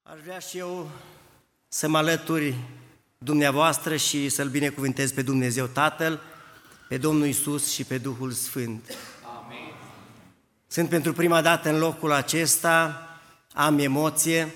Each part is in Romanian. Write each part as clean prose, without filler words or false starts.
Aș vrea și eu să mă alături dumneavoastră și să-L binecuvântez pe Dumnezeu Tatăl, pe Domnul Iisus și pe Duhul Sfânt. Amin. Sunt pentru prima dată în locul acesta, am emoție,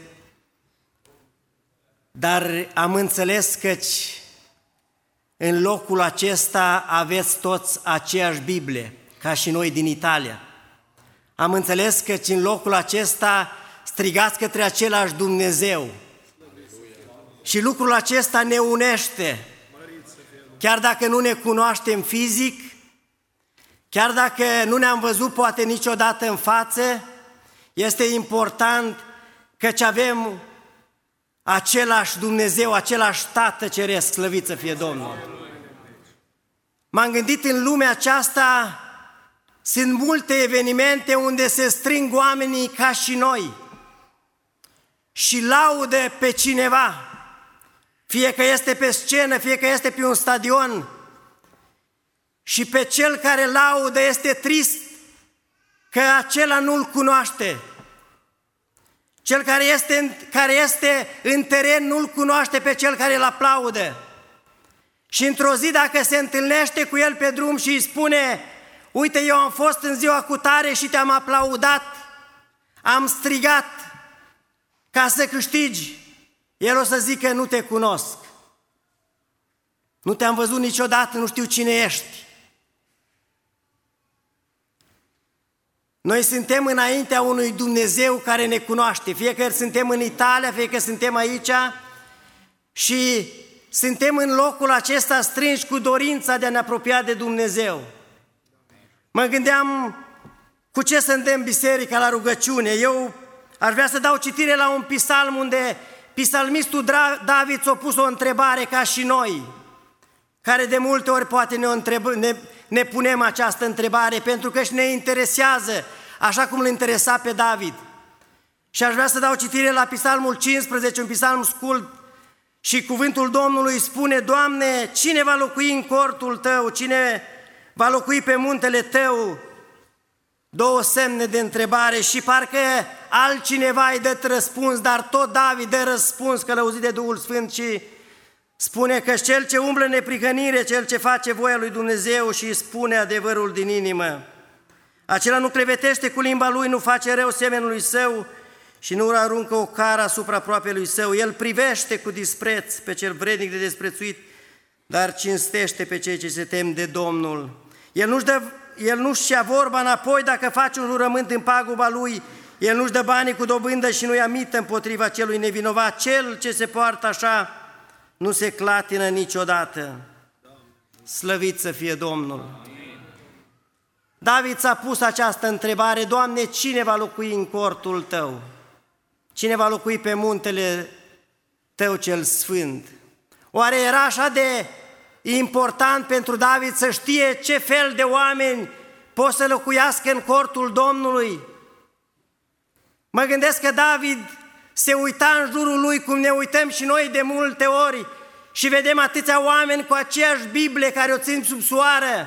dar am înțeles căci în locul acesta aveți toți aceeași Biblie, ca și noi din Italia. Am înțeles căci în locul acesta strigați către același Dumnezeu. Și lucrul acesta ne unește. Chiar dacă nu ne cunoaștem fizic, chiar dacă nu ne-am văzut poate niciodată în față, este important căci avem același Dumnezeu, același Tată Ceresc, slăvit să fie Domnul. M-am gândit în lumea aceasta, sunt multe evenimente unde se strâng oamenii ca și noi și laudă pe cineva, fie că este pe scenă, fie că este pe un stadion, și pe cel care laudă este trist că acela nu-L cunoaște. Cel care este în teren nu-L cunoaște pe cel care îl aplaudă. Și într-o zi, dacă se întâlnește cu el pe drum și îi spune: uite, eu am fost în ziua cutare și te-am aplaudat, am strigat ca să câștigi, el o să zică: nu te cunosc, nu te-am văzut niciodată, nu știu cine ești. Noi suntem înaintea unui Dumnezeu care ne cunoaște, fie că suntem în Italia, fie că suntem aici, și suntem în locul acesta strânși cu dorința de a ne apropia de Dumnezeu. Mă gândeam cu ce să îndemn biserica la rugăciune. Eu aș vrea să dau citire la un psalm unde psalmistul David s-a pus o întrebare ca și noi, care de multe ori poate ne punem această întrebare, pentru că și ne interesează, așa cum îl interesa pe David. Și aș vrea să dau citire la psalmul 15, un psalm scurt, și cuvântul Domnului spune: Doamne, cine va locui în cortul Tău? Cine va locui pe muntele Tău? Două semne de întrebare și parcă altcineva îi dă răspuns, dar tot David dă răspuns, călăuzit de Duhul Sfânt, și spune că cel ce umblă în neprihănire, cel ce face voia lui Dumnezeu și îi spune adevărul din inimă, acela nu clevetește cu limba lui, nu face rău semenului său și nu aruncă o cară asupra aproapelui său. El privește cu dispreț pe cel vrednic de desprețuit, dar cinstește pe cei ce se tem de Domnul. El nu-și ia vorba înapoi dacă face un jurământ în paguba lui, el nu-și dă banii cu dobândă și nu ia mită împotriva celui nevinovat. Cel ce se poartă așa nu se clatină niciodată. Slăvit să fie Domnul! David s-a pus această întrebare: Doamne, cine va locui în cortul Tău? Cine va locui pe muntele Tău cel sfânt? Oare era așa de important pentru David să știe ce fel de oameni pot să locuiască în cortul Domnului? Mă gândesc că David se uita în jurul lui cum ne uităm și noi de multe ori și vedem atâția oameni cu aceeași Biblie care o țin sub soară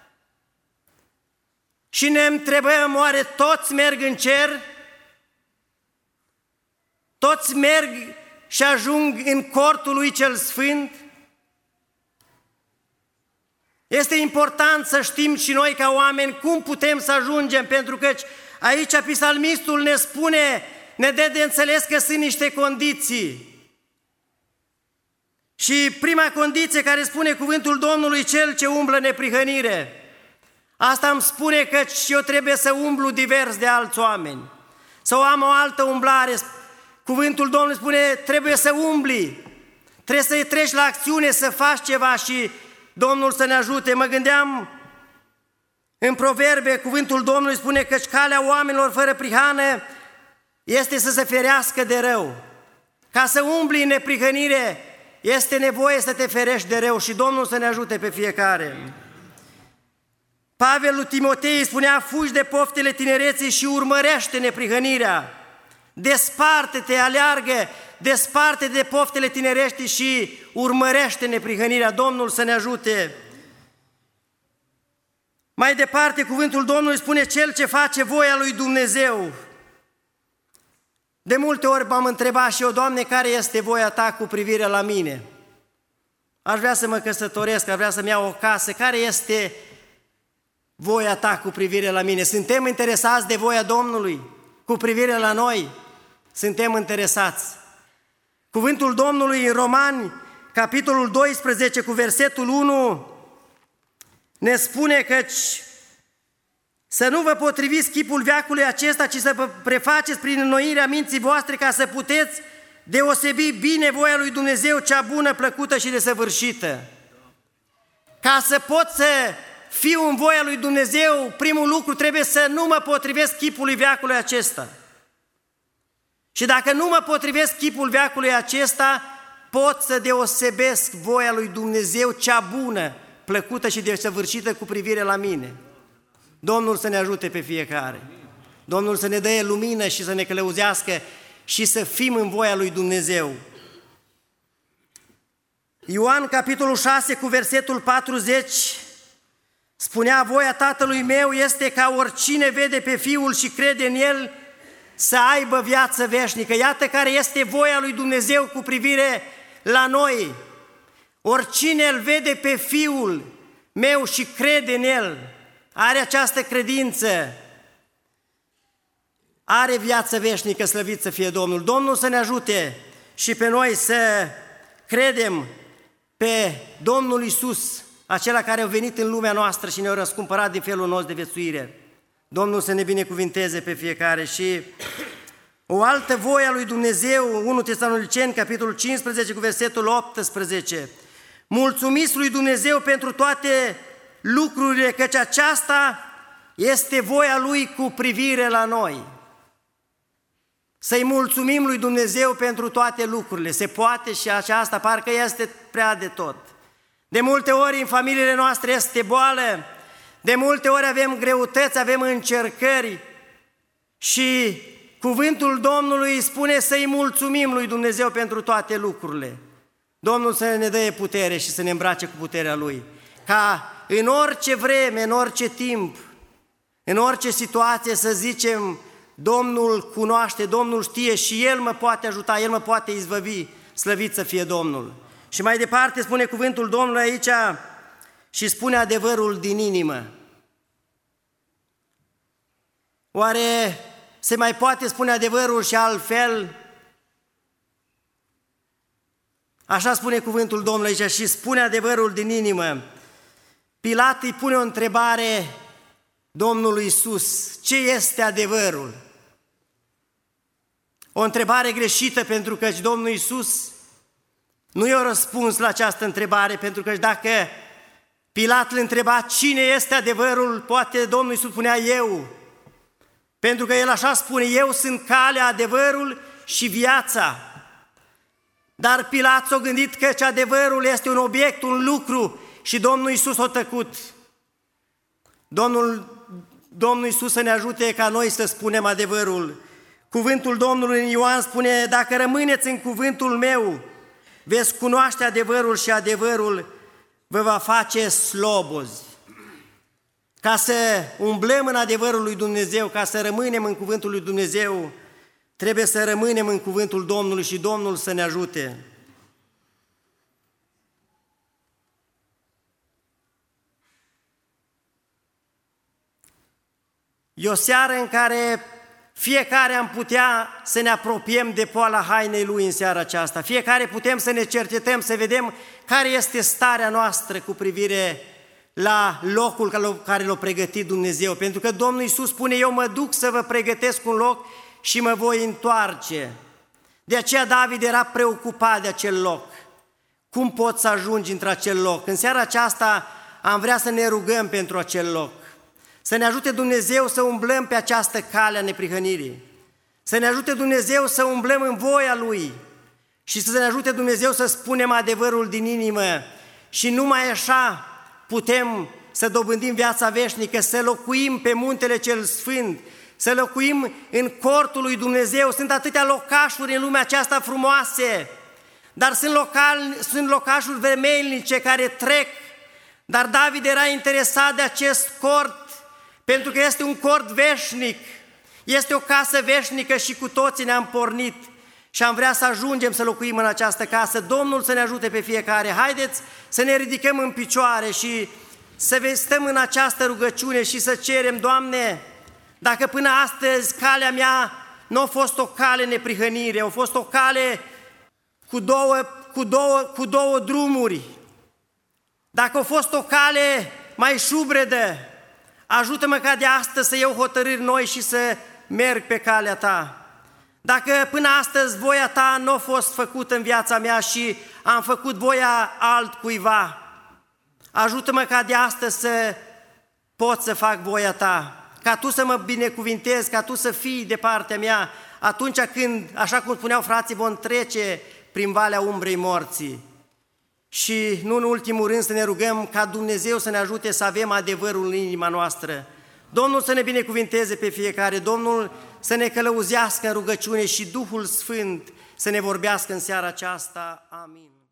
și ne întrebăm: oare toți merg în cer? Toți merg și ajung în cortul lui cel sfânt? Este important să știm și noi ca oameni cum putem să ajungem, pentru că aici psalmistul ne spune, ne dă de înțeles că sunt niște condiții. Și prima condiție care spune cuvântul Domnului: cel ce umblă în neprihănire. Asta îmi spune că și eu trebuie să umblu divers de alți oameni, sau am o altă umblare. Cuvântul Domnului spune: trebuie să umbli, trebuie să treci la acțiune, să faci ceva și Domnul să ne ajute. Mă gândeam în Proverbe, cuvântul Domnului spune că calea oamenilor fără prihană este să se ferească de rău. Ca să umbli în neprihănire este nevoie să te ferești de rău și Domnul să ne ajute pe fiecare. Pavel lui Timotei spunea: fugi de poftele tinereții și urmărește neprihănirea. Desparte-te, aleargă, desparte de poftele tinerești și urmărește neprihănirea. Domnul să ne ajute. Mai departe, cuvântul Domnului spune: cel ce face voia lui Dumnezeu. De multe ori m-am întrebat și eu, Doamne, care este voia Ta cu privire la mine? Aș vrea să mă căsătoresc, aș vrea să-mi iau o casă, care este voia Ta cu privire la mine? Suntem interesați de voia Domnului cu privire la noi? Suntem interesați. Cuvântul Domnului în Romani, capitolul 12, cu versetul 1, ne spune căci să nu vă potriviți chipul veacului acesta, ci să vă prefaceți prin înnoirea minții voastre ca să puteți deosebi bine voia lui Dumnezeu, cea bună, plăcută și desăvârșită. Ca să pot să fiu în voia lui Dumnezeu, primul lucru trebuie să nu mă potrivesc chipului veacului acesta. Și dacă nu mă potrivesc chipul veacului acesta, pot să deosebesc voia lui Dumnezeu, cea bună, plăcută și desăvârșită cu privire la mine. Domnul să ne ajute pe fiecare. Domnul să ne dea lumină și să ne călăuzească și să fim în voia lui Dumnezeu. Ioan, capitolul 6, cu versetul 40, spunea: voia Tatălui meu este ca oricine vede pe Fiul și crede în El să aibă viață veșnică. Iată care este voia lui Dumnezeu cu privire la noi. Oricine îl vede pe Fiul meu și crede în El, are această credință, are viață veșnică, slăvit să fie Domnul. Domnul să ne ajute și pe noi să credem pe Domnul Iisus, acela care a venit în lumea noastră și ne-a răscumpărat din felul nostru de viețuire. Domnul să ne binecuvinteze pe fiecare. Și o altă voie a lui Dumnezeu, 1 Tesaloniceni, capitolul 15, cu versetul 18. Mulțumiți lui Dumnezeu pentru toate lucrurile, căci aceasta este voia Lui cu privire la noi. Să-i mulțumim lui Dumnezeu pentru toate lucrurile. Se poate și aceasta, parcă este prea de tot. De multe ori în familiile noastre este boală, de multe ori avem greutăți, avem încercări și cuvântul Domnului spune să-i mulțumim lui Dumnezeu pentru toate lucrurile. Domnul să ne dea putere și să ne îmbrace cu puterea Lui. Ca în orice vreme, în orice timp, în orice situație să zicem: Domnul cunoaște, Domnul știe și El mă poate ajuta, El mă poate izbăvi, slăvit să fie Domnul. Și mai departe spune cuvântul Domnului aici și spune adevărul din inimă. Oare se mai poate spune adevărul și altfel? Așa spune cuvântul Domnului aici și spune adevărul din inimă. Pilat îi pune o întrebare Domnului Iisus: ce este adevărul? O întrebare greșită, pentru că Domnul Iisus nu i-a răspuns la această întrebare, pentru că dacă Pilat îl întreba cine este adevărul, poate Domnul Iisus spunea eu, pentru că el așa spune: eu sunt calea, adevărul și viața. Dar Pilat s-a gândit că adevărul este un obiect, un lucru, și Domnul Iisus a tăcut. Domnul Iisus să ne ajute ca noi să spunem adevărul. Cuvântul Domnului în Ioan spune: dacă rămâneți în cuvântul meu, veți cunoaște adevărul și adevărul vă va face slobozi. Ca să umblăm în adevărul lui Dumnezeu, ca să rămânem în cuvântul lui Dumnezeu, trebuie să rămânem în cuvântul Domnului și Domnul să ne ajute. E o seară în care fiecare am putea să ne apropiem de poala hainei Lui în seara aceasta. Fiecare putem să ne cercetăm, să vedem care este starea noastră cu privire la locul care l-a pregătit Dumnezeu. Pentru că Domnul Iisus spune: eu mă duc să vă pregătesc un loc și mă voi întoarce. De aceea David era preocupat de acel loc. Cum poți să ajungi într-acel loc? În seara aceasta am vrea să ne rugăm pentru acel loc. Să ne ajute Dumnezeu să umblăm pe această cale a neprihănirii. Să ne ajute Dumnezeu să umblăm în voia Lui și să ne ajute Dumnezeu să spunem adevărul din inimă. Și numai așa putem să dobândim viața veșnică, să locuim pe muntele cel sfânt, să locuim în cortul lui Dumnezeu. Sunt atâtea locașuri în lumea aceasta frumoase, dar sunt locașuri vermelnice care trec. Dar David era interesat de acest cort, pentru că este un cort veșnic. Este o casă veșnică și cu toții ne-am pornit și am vrea să ajungem să locuim în această casă. Domnul să ne ajute pe fiecare. Haideți să ne ridicăm în picioare și să stăm în această rugăciune și să cerem: Doamne, dacă până astăzi calea mea nu a fost o cale neprihănire, a fost o cale cu două drumuri, dacă a fost o cale mai șubredă, ajută-mă ca de astăzi să iau hotărâri noi și să merg pe calea Ta. Dacă până astăzi voia Ta nu a fost făcută în viața mea și am făcut voia altcuiva, ajută-mă ca de astăzi să pot să fac voia Ta, ca Tu să mă binecuvintezi, ca Tu să fii de partea mea atunci când, așa cum spuneau frații, vom trece prin valea umbrei morții. Și nu în ultimul rând să ne rugăm ca Dumnezeu să ne ajute să avem adevărul în inima noastră. Domnul să ne binecuvinteze pe fiecare, Domnul să ne călăuzească în rugăciune și Duhul Sfânt să ne vorbească în seara aceasta. Amin.